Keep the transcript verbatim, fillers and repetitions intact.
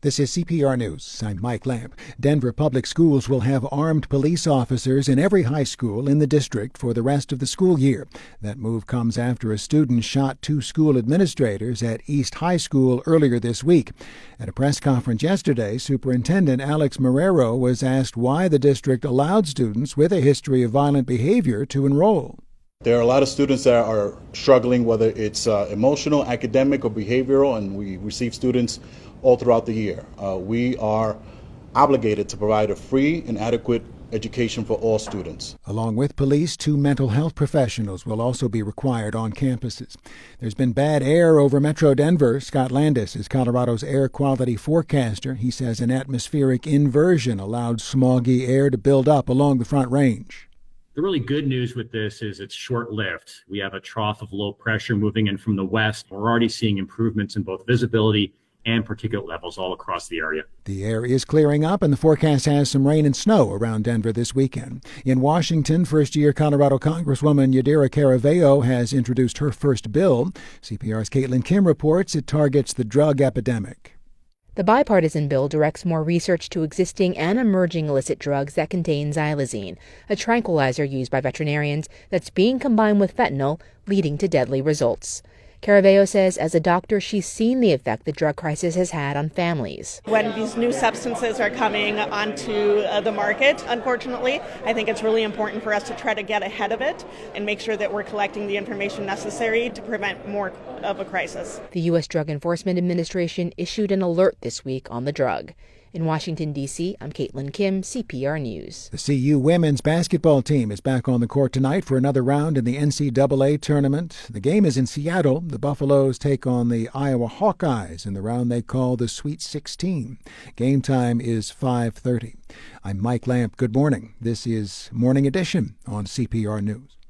This is C P R News. I'm Mike Lamp. Denver Public Schools will have armed police officers in every high school in the district for the rest of the school year. That move comes after a student shot two school administrators at East High School earlier this week. At a press conference yesterday, Superintendent Alex Marrero was asked why the district allowed students with a history of violent behavior to enroll. There are a lot of students that are struggling, whether it's uh, emotional, academic, or behavioral, and we receive students all throughout the year. Uh, we are obligated to provide a free and adequate education for all students. Along with police, two mental health professionals will also be required on campuses. There's been bad air over Metro Denver. Scott Landis is Colorado's air quality forecaster. He says an atmospheric inversion allowed smoggy air to build up along the Front Range. The really good news with this is it's short-lived. We have a trough of low pressure moving in from the west. We're already seeing improvements in both visibility and particulate levels all across the area. The air is clearing up, and the forecast has some rain and snow around Denver this weekend. In Washington, first-year Colorado Congresswoman Yadira Caraveo has introduced her first bill. C P R's Caitlin Kim reports it targets the drug epidemic. The bipartisan bill directs more research to existing and emerging illicit drugs that contain xylazine, a tranquilizer used by veterinarians that's being combined with fentanyl, leading to deadly results. Caraveo says as a doctor, she's seen the effect the drug crisis has had on families. When these new substances are coming onto uh, the market, unfortunately, I think it's really important for us to try to get ahead of it and make sure that we're collecting the information necessary to prevent more of a crisis. The U S Drug Enforcement Administration issued an alert this week on the drug. In Washington, D C, I'm Caitlin Kim, C P R News. The C U women's basketball team is back on the court tonight for another round in the N C double A tournament. The game is in Seattle. The Buffaloes take on the Iowa Hawkeyes in the round they call the Sweet sixteen. Game time is five thirty. I'm Mike Lamp. Good morning. This is Morning Edition on C P R News.